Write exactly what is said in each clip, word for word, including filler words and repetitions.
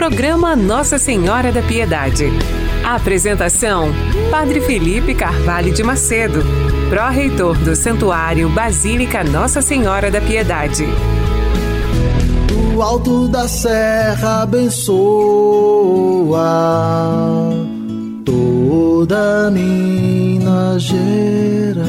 Programa Nossa Senhora da Piedade. A apresentação: Padre Felipe Carvalho de Macedo, pró-reitor do Santuário Basílica Nossa Senhora da Piedade. Do alto da serra abençoa toda Minas Gerais.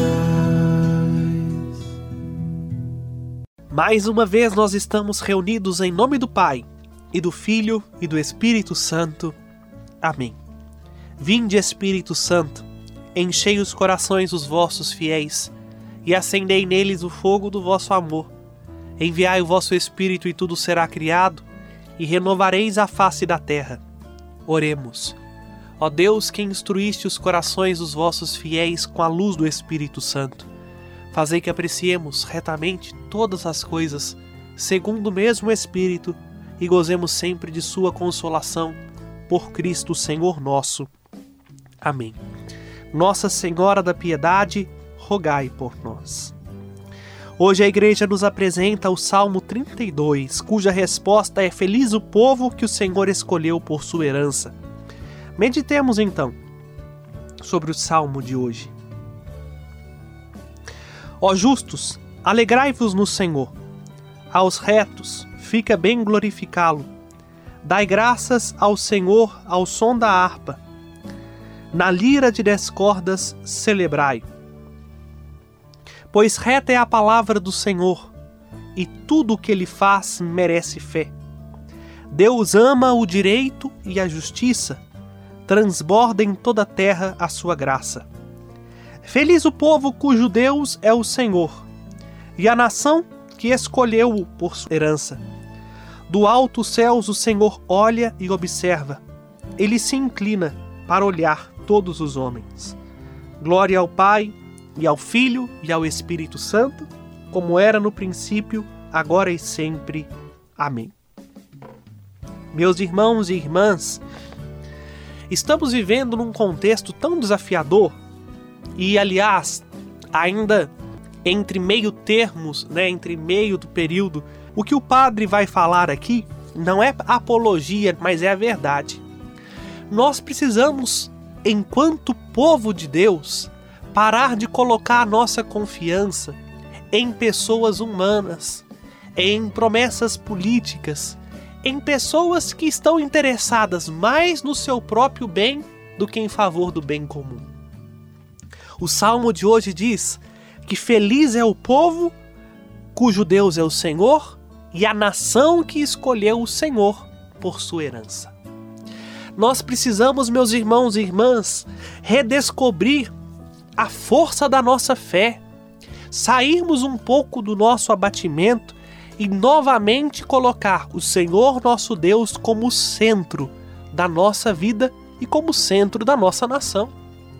Mais uma vez nós estamos reunidos em nome do Pai, e do Filho, e do Espírito Santo. Amém. Vinde, Espírito Santo, enchei os corações dos vossos fiéis, e acendei neles o fogo do vosso amor. Enviai o vosso Espírito, e tudo será criado, e renovareis a face da terra. Oremos. Ó Deus, que instruíste os corações dos vossos fiéis com a luz do Espírito Santo, fazei que apreciemos retamente todas as coisas, segundo o mesmo Espírito, e gozemos sempre de sua consolação, por Cristo Senhor nosso. Amém. Nossa Senhora da Piedade, rogai por nós. Hoje a igreja nos apresenta o Salmo trinta e dois, cuja resposta é: feliz o povo que o Senhor escolheu por sua herança. Meditemos então sobre o Salmo de hoje. Ó justos, alegrai-vos no Senhor. Aos retos, fica bem glorificá-lo. Dai graças ao Senhor ao som da harpa. Na lira de dez cordas, celebrai. Pois reta é a palavra do Senhor, e tudo o que ele faz merece fé. Deus ama o direito e a justiça, transborda em toda a terra a sua graça. Feliz o povo cujo Deus é o Senhor, e a nação que escolheu-o por sua herança. Do alto céus o Senhor olha e observa, ele se inclina para olhar todos os homens. Glória ao Pai, e ao Filho, e ao Espírito Santo, como era no princípio, agora e sempre. Amém. Meus irmãos e irmãs, estamos vivendo num contexto tão desafiador, e aliás, ainda entre meio termos, né, entre meio do período, o que o padre vai falar aqui não é apologia, mas é a verdade. Nós precisamos, enquanto povo de Deus, parar de colocar a nossa confiança em pessoas humanas, em promessas políticas, em pessoas que estão interessadas mais no seu próprio bem do que em favor do bem comum. O Salmo de hoje diz que feliz é o povo cujo Deus é o Senhor e a nação que escolheu o Senhor por sua herança. Nós precisamos, meus irmãos e irmãs, redescobrir a força da nossa fé, sairmos um pouco do nosso abatimento e novamente colocar o Senhor nosso Deus como centro da nossa vida e como centro da nossa nação.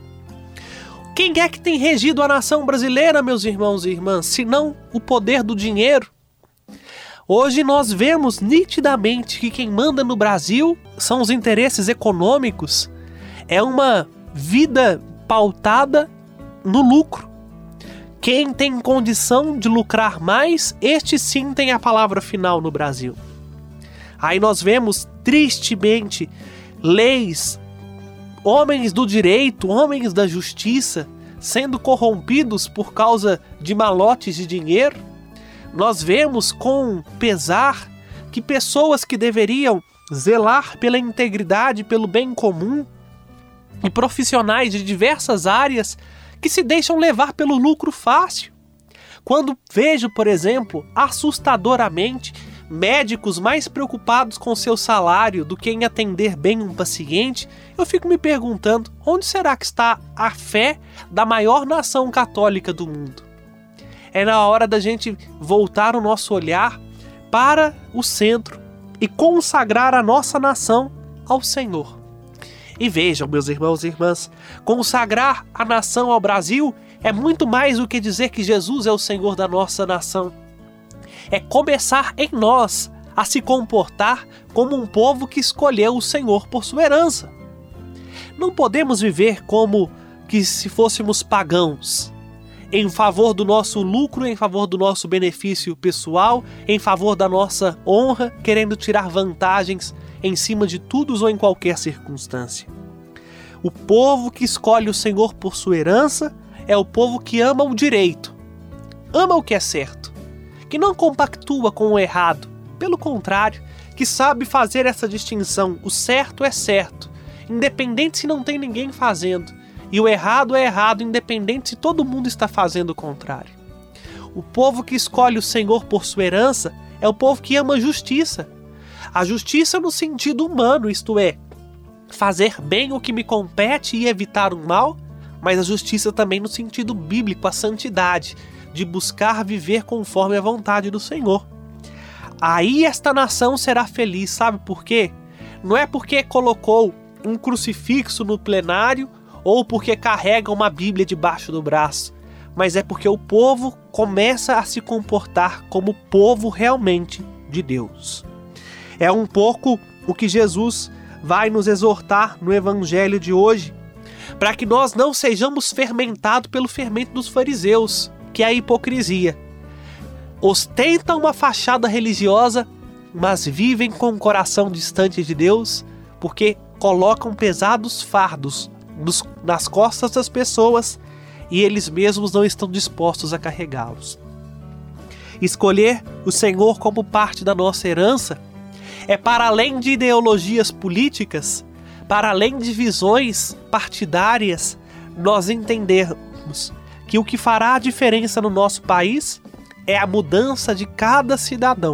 Quem é que tem regido a nação brasileira, meus irmãos e irmãs, senão o poder do dinheiro? Hoje nós vemos nitidamente que quem manda no Brasil são os interesses econômicos. É uma vida pautada no lucro. Quem tem condição de lucrar mais, este sim tem a palavra final no Brasil. Aí nós vemos tristemente leis, homens do direito, homens da justiça, sendo corrompidos por causa de malotes de dinheiro. Nós vemos com pesar que pessoas que deveriam zelar pela integridade, pelo bem comum, e profissionais de diversas áreas que se deixam levar pelo lucro fácil. Quando vejo, por exemplo, assustadoramente, médicos mais preocupados com seu salário do que em atender bem um paciente, eu fico me perguntando, onde será que está a fé da maior nação católica do mundo? É na hora da gente voltar o nosso olhar para o centro e consagrar a nossa nação ao Senhor. E vejam, meus irmãos e irmãs, consagrar a nação ao Brasil é muito mais do que dizer que Jesus é o Senhor da nossa nação. É começar em nós a se comportar como um povo que escolheu o Senhor por sua herança. Não podemos viver como que se fôssemos pagãos, em favor do nosso lucro, em favor do nosso benefício pessoal, em favor da nossa honra, querendo tirar vantagens em cima de tudo ou em qualquer circunstância. O povo que escolhe o Senhor por sua herança é o povo que ama o direito, ama o que é certo, que não compactua com o errado, pelo contrário, que sabe fazer essa distinção. O certo é certo, independente se não tem ninguém fazendo, e o errado é errado, independente se todo mundo está fazendo o contrário. O povo que escolhe o Senhor por sua herança é o povo que ama a justiça. A justiça no sentido humano, isto é, fazer bem o que me compete e evitar o mal, mas a justiça também no sentido bíblico, a santidade, de buscar viver conforme a vontade do Senhor. Aí esta nação será feliz, sabe por quê? Não é porque colocou um crucifixo no plenário ou porque carrega uma Bíblia debaixo do braço, mas é porque o povo começa a se comportar como povo realmente de Deus. É um pouco o que Jesus vai nos exortar no Evangelho de hoje, para que nós não sejamos fermentados pelo fermento dos fariseus, que é a hipocrisia. Ostentam uma fachada religiosa, mas vivem com o coração distante de Deus, porque colocam pesados fardos nos, nas costas das pessoas e eles mesmos não estão dispostos a carregá-los. Escolher o Senhor como parte da nossa herança é para além de ideologias políticas, para além de visões partidárias, nós entendermos que o que fará a diferença no nosso país é a mudança de cada cidadão.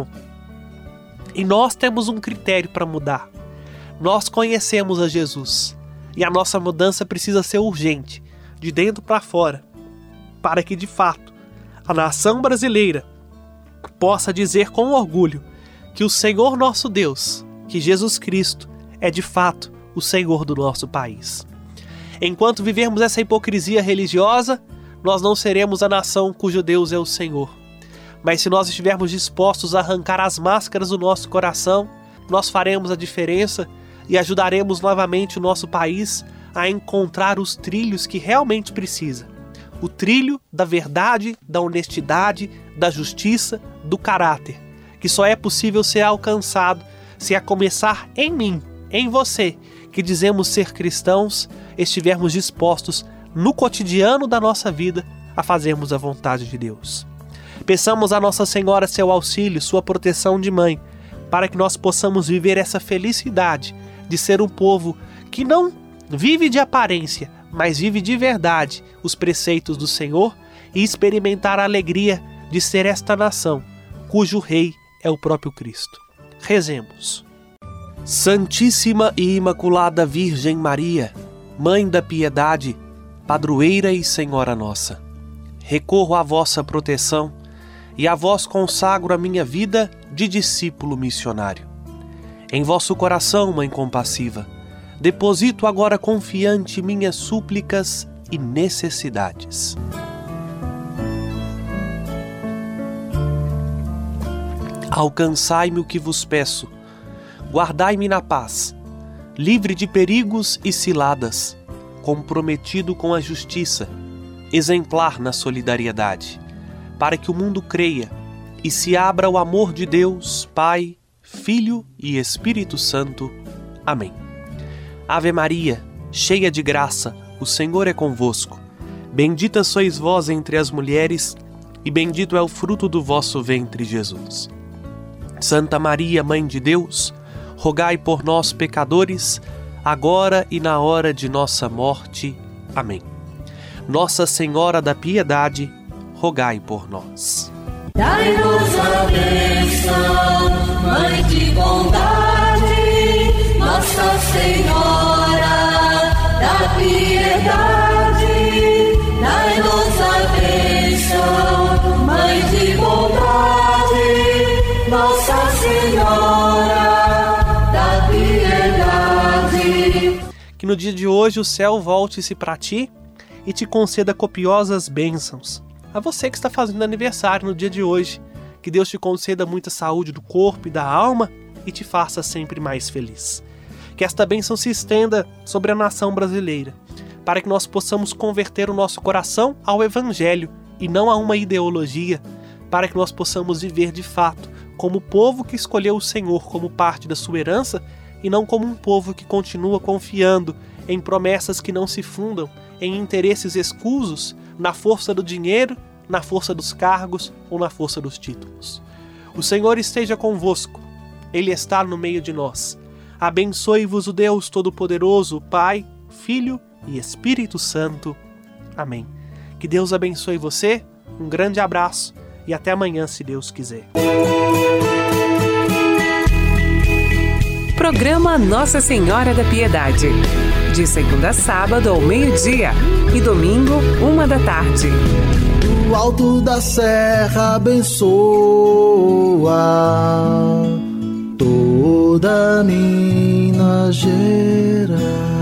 E nós temos um critério para mudar. Nós conhecemos a Jesus. E a nossa mudança precisa ser urgente, de dentro para fora, para que de fato a nação brasileira possa dizer com orgulho que o Senhor nosso Deus, que Jesus Cristo, é de fato o Senhor do nosso país. Enquanto vivermos essa hipocrisia religiosa, nós não seremos a nação cujo Deus é o Senhor. Mas se nós estivermos dispostos a arrancar as máscaras do nosso coração, nós faremos a diferença e ajudaremos novamente o nosso país a encontrar os trilhos que realmente precisa. O trilho da verdade, da honestidade, da justiça, do caráter, que só é possível ser alcançado se a começar em mim, em você, que dizemos ser cristãos, estivermos dispostos no cotidiano da nossa vida a fazermos a vontade de Deus. Peçamos a Nossa Senhora seu auxílio, sua proteção de mãe, para que nós possamos viver essa felicidade de ser um povo que não vive de aparência, mas vive de verdade os preceitos do Senhor e experimentar a alegria de ser esta nação, cujo Rei é o próprio Cristo. Rezemos. Santíssima e Imaculada Virgem Maria, Mãe da Piedade, Padroeira e Senhora nossa, recorro à vossa proteção e a vós consagro a minha vida de discípulo missionário. Em vosso coração, Mãe compassiva, deposito agora confiante minhas súplicas e necessidades. Alcançai-me o que vos peço, guardai-me na paz, livre de perigos e ciladas, comprometido com a justiça, exemplar na solidariedade, para que o mundo creia e se abra o amor de Deus, Pai, Filho e Espírito Santo. Amém. Ave Maria, cheia de graça, o Senhor é convosco. Bendita sois vós entre as mulheres, e bendito é o fruto do vosso ventre, Jesus. Santa Maria, Mãe de Deus, rogai por nós, pecadores, agora e na hora de nossa morte. Amém. Nossa Senhora da Piedade, rogai por nós. Dai-nos a bênção, Mãe de bondade, Nossa Senhora da Piedade. Dai-nos a bênção, Mãe de bondade, Nossa Senhora da Piedade. Que no dia de hoje o céu volte-se para ti e te conceda copiosas bênçãos. A você que está fazendo aniversário no dia de hoje, que Deus te conceda muita saúde do corpo e da alma e te faça sempre mais feliz. Que esta bênção se estenda sobre a nação brasileira, para que nós possamos converter o nosso coração ao Evangelho e não a uma ideologia, para que nós possamos viver de fato como o povo que escolheu o Senhor como parte da sua herança e não como um povo que continua confiando em promessas que não se fundam em interesses escusos, na força do dinheiro, na força dos cargos ou na força dos títulos. O Senhor esteja convosco, Ele está no meio de nós. Abençoe-vos o Deus Todo-Poderoso, Pai, Filho e Espírito Santo. Amém. Que Deus abençoe você, um grande abraço e até amanhã, se Deus quiser. Programa Nossa Senhora da Piedade. De segunda a sábado ao meio-dia e domingo, uma da tarde. Do alto da serra abençoa toda Minas Gerais.